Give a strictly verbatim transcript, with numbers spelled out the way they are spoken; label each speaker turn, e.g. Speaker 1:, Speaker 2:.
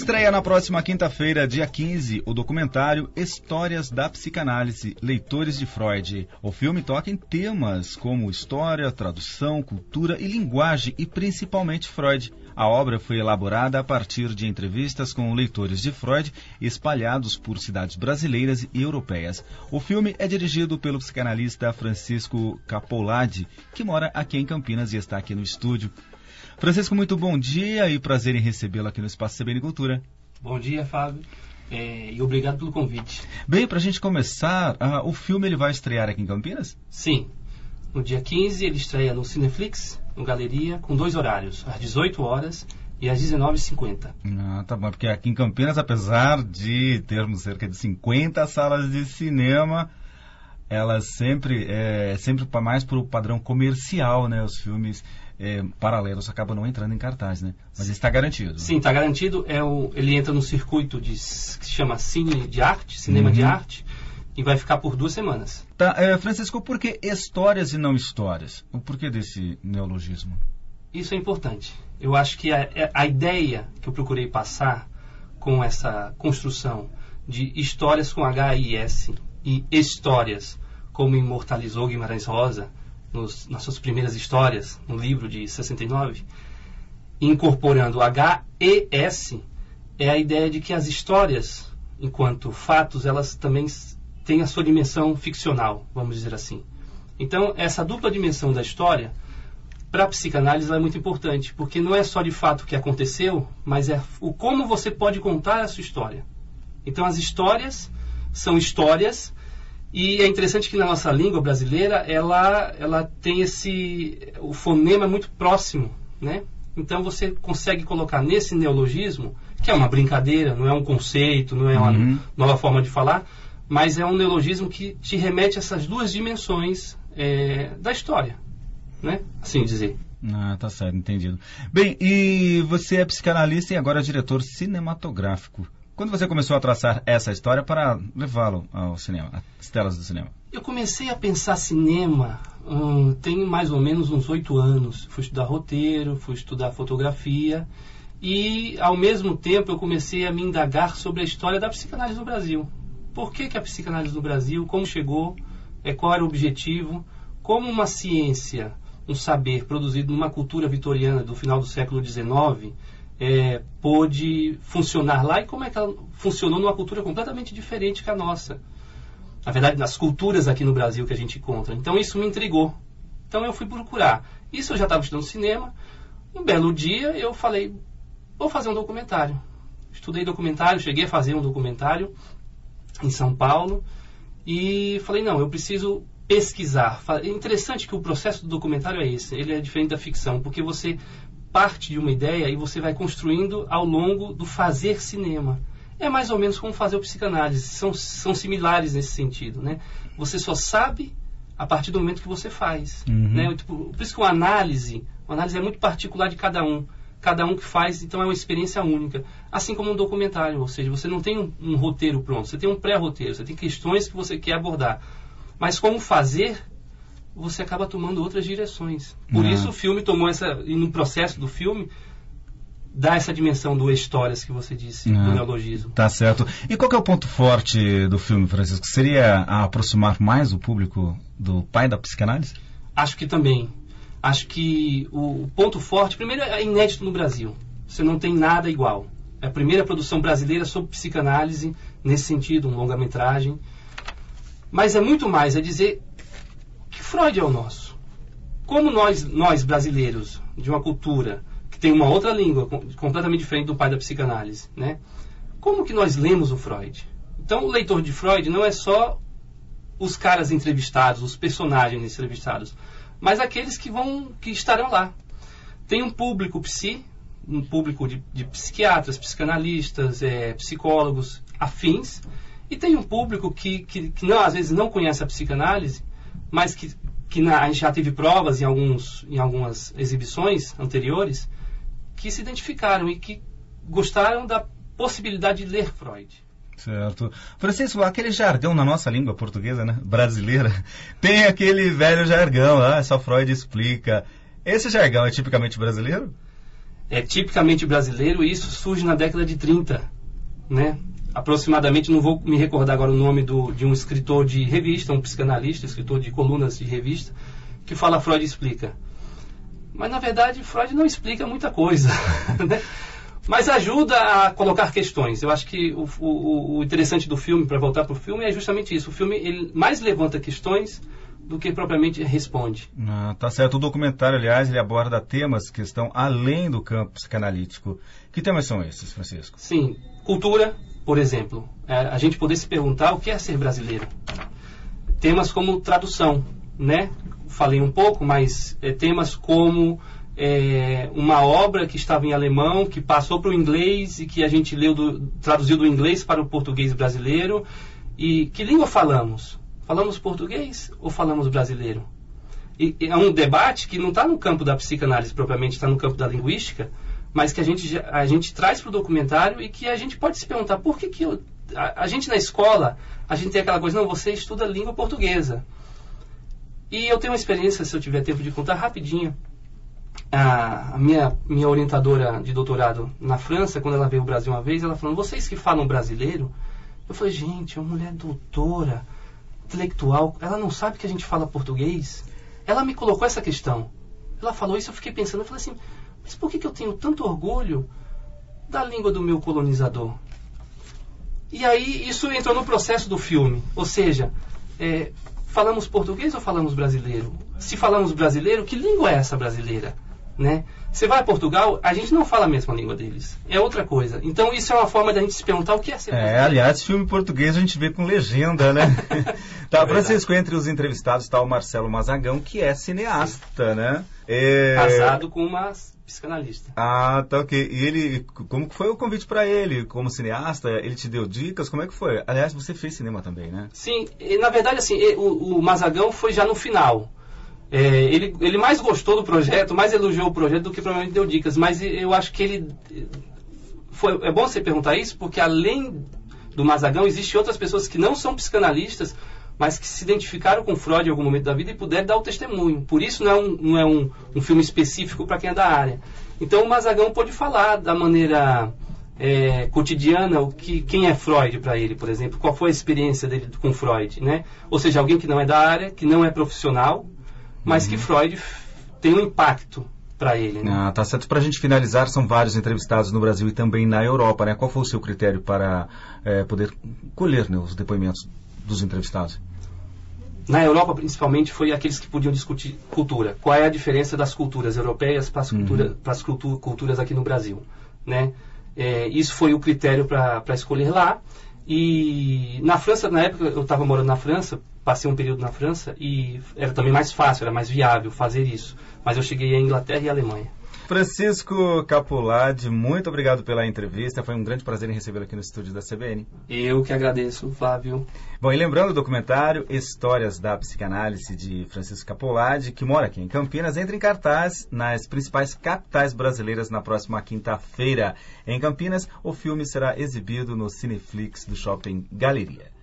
Speaker 1: Estreia na próxima quinta-feira, dia quinze, o documentário Histórias da Psicanálise, Leitores de Freud. O filme toca em temas como história, tradução, cultura e linguagem, e principalmente Freud. A obra foi elaborada a partir de entrevistas com leitores de Freud espalhados por cidades brasileiras e europeias. O filme é dirigido pelo psicanalista Francisco Capoladi, que mora aqui em Campinas e está aqui no estúdio. Francisco, muito bom dia e prazer em recebê-lo aqui no Espaço C B N Cultura.
Speaker 2: Bom dia, Fábio, é, e obrigado pelo convite.
Speaker 1: Bem, para a gente começar, uh, o filme ele vai estrear aqui em Campinas?
Speaker 2: Sim, no dia quinze ele estreia no Cineflix, no Galeria, com dois horários, às dezoito horas e às dezenove e cinquenta.
Speaker 1: Ah, tá bom, porque aqui em Campinas, apesar de termos cerca de cinquenta salas de cinema, elas sempre, é, sempre mais para o padrão comercial, né, os filmes... É, paralelos acabam não entrando em cartaz, né? Mas está garantido.
Speaker 2: Sim, está garantido. É o, ele entra no circuito de, que se chama Cine de Arte, Cinema uhum. de Arte, e vai ficar por duas semanas.
Speaker 1: Tá, é, Francisco, por que histórias e não histórias? O porquê desse neologismo?
Speaker 2: Isso é importante. Eu acho que a, a ideia que eu procurei passar com essa construção de histórias com H I S e histórias, como imortalizou Guimarães Rosa, Nos, nas suas primeiras histórias, no livro de sessenta e nove, incorporando H E S, é a ideia de que as histórias, enquanto fatos, elas também têm a sua dimensão ficcional, vamos dizer assim. Então, essa dupla dimensão da história, para a psicanálise, ela é muito importante, porque não é só de fato o que aconteceu, mas é o como você pode contar a sua história. Então, as histórias são histórias. E é interessante que na nossa língua brasileira, ela, ela tem esse... o fonema é muito próximo, né? Então você consegue colocar nesse neologismo, que é uma brincadeira, não é um conceito, não é uma uhum. nova forma de falar, mas é um neologismo que te remete a essas duas dimensões é, da história, né? Assim dizer.
Speaker 1: Ah, tá certo, entendido. Bem, e você é psicanalista e agora diretor cinematográfico. Quando você começou a traçar essa história para levá-lo ao cinema, às telas do cinema?
Speaker 2: Eu comecei a pensar cinema hum, tem mais ou menos uns oito anos. Fui estudar roteiro, fui estudar fotografia e, ao mesmo tempo, eu comecei a me indagar sobre a história da psicanálise no Brasil. Por que, que a psicanálise no Brasil, como chegou, é, qual era o objetivo, como uma ciência, um saber produzido numa cultura vitoriana do final do século dezenove... É, pôde funcionar lá e como é que ela funcionou numa cultura completamente diferente que a nossa. Na verdade, nas culturas aqui no Brasil que a gente encontra. Então isso me intrigou. Então eu fui procurar. Isso eu já estava estudando cinema. Um belo dia eu falei, vou fazer um documentário. Estudei documentário, cheguei a fazer um documentário em São Paulo e falei, não, eu preciso pesquisar. É interessante que o processo do documentário é esse. Ele é diferente da ficção, porque você parte de uma ideia e você vai construindo ao longo do fazer cinema. É mais ou menos como fazer o psicanálise. São, são similares nesse sentido, né? Você só sabe a partir do momento que você faz. Uhum. Né? Tipo, por isso que uma análise, uma análise é muito particular de cada um. Cada um que faz, então é uma experiência única. Assim como um documentário, ou seja, você não tem um, um roteiro pronto, você tem um pré-roteiro, você tem questões que você quer abordar. Mas como fazer... você acaba tomando outras direções. Por ah. isso o filme tomou essa... E no processo do filme, dá essa dimensão do histórias que você disse, ah. do neologismo.
Speaker 1: Tá certo. E qual que é o ponto forte do filme, Francisco? Seria a aproximar mais o público do pai da psicanálise?
Speaker 2: Acho que também. Acho que o ponto forte... Primeiro, é inédito no Brasil. Você não tem nada igual. É a primeira produção brasileira sobre psicanálise, nesse sentido, um longa-metragem. Mas é muito mais, é dizer... Freud é o nosso. Como nós, nós brasileiros, de uma cultura que tem uma outra língua completamente diferente do pai da psicanálise, né? Como que nós lemos o Freud? Então, o leitor de Freud não é só os caras entrevistados, os personagens entrevistados, mas aqueles que vão, que estarão lá. Tem um público psi, um público de, de psiquiatras, psicanalistas, é, psicólogos afins, e tem um público que, que, que não, às vezes não conhece a psicanálise, mas que, que na, a gente já teve provas em, alguns, em algumas exibições anteriores que se identificaram e que gostaram da possibilidade de ler Freud.
Speaker 1: Certo. Francisco, aquele jargão na nossa língua portuguesa, né, brasileira, tem aquele velho jargão, ah, só Freud explica. Esse jargão é tipicamente brasileiro?
Speaker 2: é tipicamente brasileiro, e isso surge na década de trinta, né? Aproximadamente, não vou me recordar agora o nome do, de um escritor de revista, um psicanalista, escritor de colunas de revista, que fala Freud explica. Mas, na verdade, Freud não explica muita coisa, né? Mas ajuda a colocar questões. Eu acho que o, o, o interessante do filme, para voltar para o filme, é justamente isso. O filme ele mais levanta questões do que propriamente responde.
Speaker 1: Ah, tá certo. O documentário, aliás, ele aborda temas que estão além do campo psicanalítico. Que temas são esses, Francisco?
Speaker 2: Sim, cultura, por exemplo. É, a gente poder se perguntar o que é ser brasileiro. Temas como tradução, né? Falei um pouco, mas é, temas como é, uma obra que estava em alemão, que passou para o inglês e que a gente leu do, traduziu do inglês para o português brasileiro. E que língua falamos? Falamos português ou falamos brasileiro? E, e é um debate que não está no campo da psicanálise propriamente, está no campo da linguística, mas que a gente, a gente traz para o documentário e que a gente pode se perguntar por que, que eu, a, a gente na escola, a gente tem aquela coisa, não, você estuda língua portuguesa. E eu tenho uma experiência, se eu tiver tempo de contar rapidinho. A, a minha, minha orientadora de doutorado na França, quando ela veio ao Brasil uma vez, ela falou, vocês que falam brasileiro? Eu falei, gente, uma mulher doutora, intelectual, ela não sabe que a gente fala português? Ela me colocou essa questão. Ela falou isso, eu fiquei pensando, eu falei assim, mas por que, que eu tenho tanto orgulho da língua do meu colonizador? E aí isso entrou no processo do filme, ou seja, é, falamos português ou falamos brasileiro? Se falamos brasileiro, que língua é essa brasileira? Né? Você vai a Portugal, a gente não fala a mesma língua deles. É outra coisa. Então isso é uma forma da gente se perguntar o que é ser brasileiro.
Speaker 1: É, aliás, filme português a gente vê com legenda, né? Tá, é Francisco, entre os entrevistados está o Marcelo Mazagão, que é cineasta, Sim. né? É...
Speaker 2: Casado com uma psicanalista.
Speaker 1: Ah, tá ok. E ele, como que foi o convite para ele como cineasta? Ele te deu dicas? Como é que foi? Aliás, você fez cinema também, né?
Speaker 2: Sim, e, na verdade, assim, o, o Mazagão foi já no final. É, ele, ele mais gostou do projeto, mais elogiou o projeto do que provavelmente deu dicas, mas eu acho que ele foi, é bom você perguntar isso, porque além do Mazagão existem outras pessoas que não são psicanalistas, mas que se identificaram com Freud em algum momento da vida e puderam dar o testemunho. Por isso não é um, não é um, um filme específico para quem é da área. Então o Mazagão pôde falar da maneira é, cotidiana o que, quem é Freud para ele, por exemplo, qual foi a experiência dele com Freud, né? Ou seja, alguém que não é da área, que não é profissional, mas que Freud tem um impacto para ele. Né?
Speaker 1: Ah, tá certo. Para a gente finalizar, são vários entrevistados no Brasil e também na Europa, né? Qual foi o seu critério para é, poder colher, né, os depoimentos dos entrevistados?
Speaker 2: Na Europa, principalmente, foi aqueles que podiam discutir cultura. Qual é a diferença das culturas europeias para as cultura, uhum. cultu culturas aqui no Brasil? Né? É, isso foi o critério para escolher lá. E na França, na época, eu estava morando na França, passei um período na França e era também mais fácil, era mais viável fazer isso. Mas eu cheguei à Inglaterra e à Alemanha.
Speaker 1: Francisco Capoladi, muito obrigado pela entrevista. Foi um grande prazer em recebê-lo aqui no estúdio da C B N.
Speaker 2: Eu que agradeço, Flávio.
Speaker 1: Bom, e lembrando o documentário Histórias da Psicanálise, de Francisco Capoladi, que mora aqui em Campinas, entra em cartaz nas principais capitais brasileiras na próxima quinta-feira. Em Campinas, o filme será exibido no Cineflix do Shopping Galeria.